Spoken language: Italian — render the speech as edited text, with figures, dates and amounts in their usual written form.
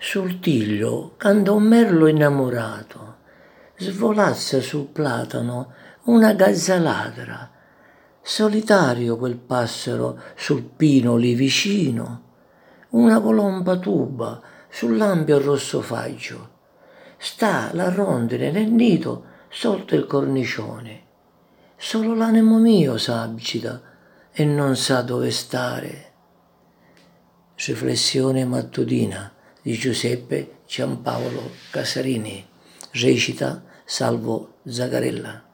Sul tiglio canta un merlo innamorato, svolazza sul platano una gazza ladra, solitario quel passero sul pino lì vicino, una colomba tuba sull'ampio rosso faggio, sta la rondine nel nido sotto il cornicione, solo l'animo mio s'agita e non sa dove stare. Riflessione mattutina di Giuseppe Giampaolo Casarini, recita Salvo Zagarella.